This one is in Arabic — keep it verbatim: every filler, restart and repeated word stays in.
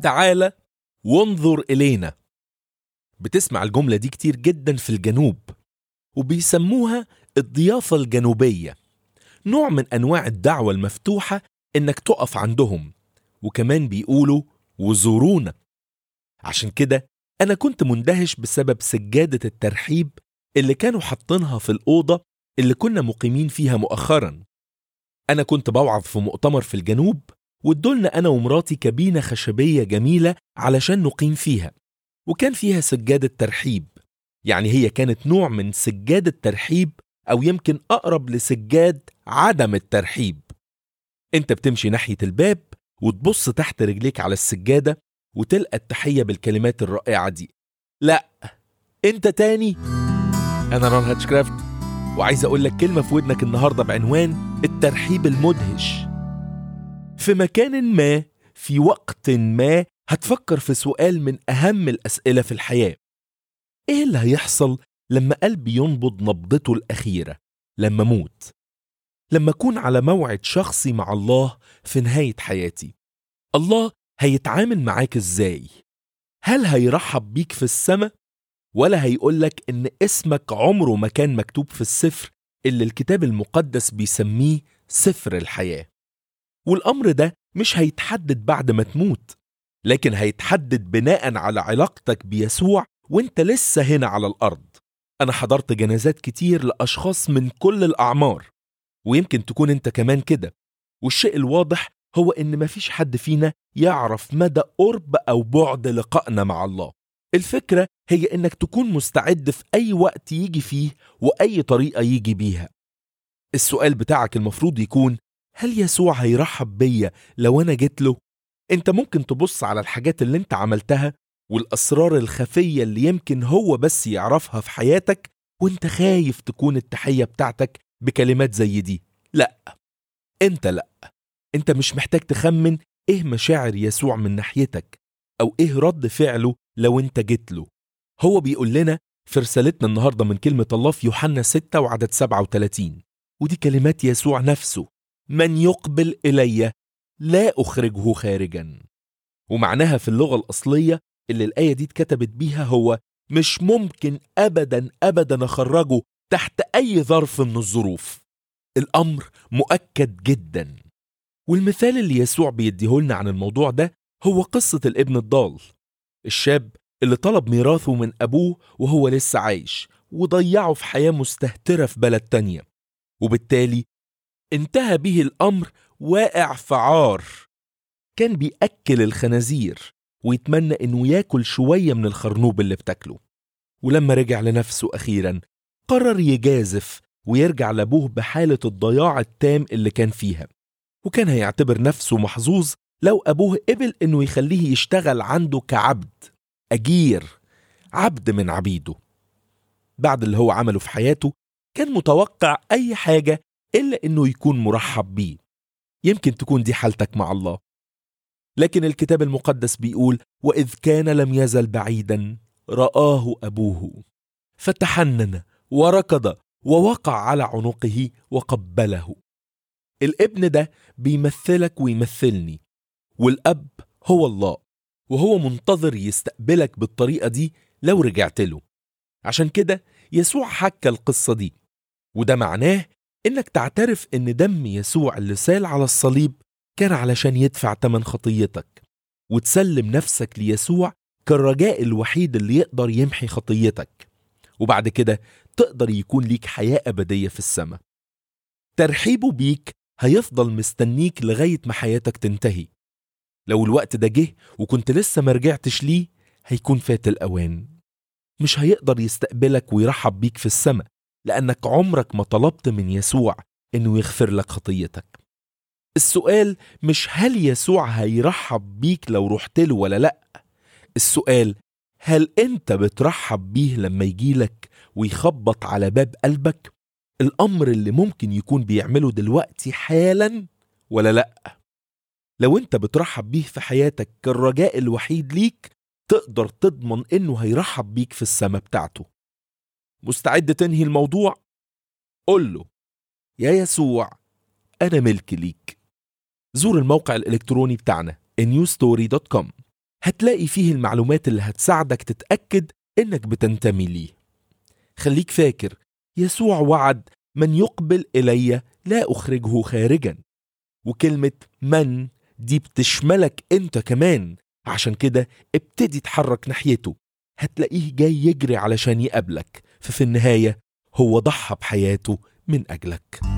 تعالى وانظر إلينا. بتسمع الجملة دي كتير جدا في الجنوب، وبيسموها الضيافة الجنوبية، نوع من أنواع الدعوة المفتوحة إنك تقف عندهم، وكمان بيقولوا وزورونا. عشان كده أنا كنت مندهش بسبب سجادة الترحيب اللي كانوا حاطينها في الأوضة اللي كنا مقيمين فيها مؤخرا. أنا كنت بوعظ في مؤتمر في الجنوب، وادولنا أنا ومراتي كابينة خشبية جميلة علشان نقيم فيها، وكان فيها سجادة ترحيب. يعني هي كانت نوع من سجادة ترحيب، أو يمكن أقرب لسجاد عدم الترحيب. أنت بتمشي ناحية الباب وتبص تحت رجليك على السجادة وتلقى التحية بالكلمات الرائعة دي. لا، أنت تاني. أنا رون هاتشكرافت، وعايز أقول لك كلمة في ودنك النهاردة بعنوان الترحيب المدهش. في مكان ما، في وقت ما، هتفكر في سؤال من أهم الأسئلة في الحياة: إيه اللي هيحصل لما قلبي ينبض نبضته الأخيرة، لما موت، لما أكون على موعد شخصي مع الله في نهاية حياتي؟ الله هيتعامل معاك إزاي؟ هل هيرحب بيك في السماء، ولا هيقولك إن اسمك عمره ما كان مكتوب في السفر اللي الكتاب المقدس بيسميه سفر الحياة؟ والأمر ده مش هيتحدد بعد ما تموت، لكن هيتحدد بناء على علاقتك بيسوع وانت لسه هنا على الأرض. أنا حضرت جنازات كتير لأشخاص من كل الأعمار، ويمكن تكون انت كمان كده، والشيء الواضح هو إن مفيش حد فينا يعرف مدى قرب أو بعد لقائنا مع الله. الفكرة هي إنك تكون مستعد في أي وقت يجي فيه وأي طريقة يجي بيها. السؤال بتاعك المفروض يكون: هل يسوع هيرحب بيا لو أنا جيت له؟ أنت ممكن تبص على الحاجات اللي أنت عملتها والأسرار الخفية اللي يمكن هو بس يعرفها في حياتك، وأنت خايف تكون التحية بتاعتك بكلمات زي دي. لا، أنت لا، أنت مش محتاج تخمن إيه مشاعر يسوع من ناحيتك أو إيه رد فعله لو أنت جيت له. هو بيقول لنا في رسالتنا النهاردة من كلمة الله في يوحنا ستة وعدد سبعة وثلاثين، ودي كلمات يسوع نفسه: من يقبل إلي لا أخرجه خارجا. ومعناها في اللغة الأصلية اللي الآية دي اتكتبت بيها هو: مش ممكن أبدا أبدا أخرجه تحت أي ظرف من الظروف. الأمر مؤكد جدا. والمثال اللي يسوع بيديهولنا عن الموضوع ده هو قصة الابن الضال، الشاب اللي طلب ميراثه من أبوه وهو لسه عايش، وضيعه في حياة مستهترة في بلد تانية، وبالتالي انتهى به الأمر واقع في عار. كان بيأكل الخنازير ويتمنى إنه ياكل شوية من الخرنوب اللي بتاكله. ولما رجع لنفسه أخيرا قرر يجازف ويرجع لأبوه بحالة الضياع التام اللي كان فيها، وكان هيعتبر نفسه محظوظ لو أبوه قبل إنه يخليه يشتغل عنده كعبد، أجير، عبد من عبيده. بعد اللي هو عمله في حياته كان متوقع أي حاجة إلا إنه يكون مرحب بيه. يمكن تكون دي حالتك مع الله، لكن الكتاب المقدس بيقول: وإذ كان لم يزل بعيدا رآه أبوه فتحنن وركض ووقع على عنقه وقبله. الابن ده بيمثلك ويمثلني، والأب هو الله، وهو منتظر يستقبلك بالطريقة دي لو رجعت له. عشان كده يسوع حكى القصة دي، وده معناه إنك تعترف إن دم يسوع اللي سال على الصليب كان علشان يدفع تمن خطيتك، وتسلم نفسك ليسوع كالرجاء الوحيد اللي يقدر يمحي خطيتك، وبعد كده تقدر يكون ليك حياة أبدية في السماء. ترحيبه بيك هيفضل مستنيك لغاية ما حياتك تنتهي. لو الوقت ده جه وكنت لسه مرجعتش ليه، هيكون فات الأوان. مش هيقدر يستقبلك ويرحب بيك في السماء، لأنك عمرك ما طلبت من يسوع إنه يغفر لك خطيتك. السؤال مش هل يسوع هيرحب بيك لو رحت له ولا لأ، السؤال هل أنت بترحب بيه لما يجيلك ويخبط على باب قلبك، الأمر اللي ممكن يكون بيعمله دلوقتي حالا ولا لأ؟ لو أنت بترحب بيه في حياتك كالرجاء الوحيد ليك، تقدر تضمن إنه هيرحب بيك في السماء بتاعته. مستعد تنهي الموضوع؟ قل له: يا يسوع أنا ملك ليك. زور الموقع الإلكتروني بتاعنا نيو ستوري دوت كوم، هتلاقي فيه المعلومات اللي هتساعدك تتأكد إنك بتنتمي ليه. خليك فاكر يسوع وعد: من يقبل إلي لا أخرجه خارجا. وكلمة من دي بتشملك أنت كمان، عشان كده ابتدي تحرك ناحيته. هتلاقيه جاي يجري علشان يقابلك، ففي النهاية هو ضحى بحياته من أجلك.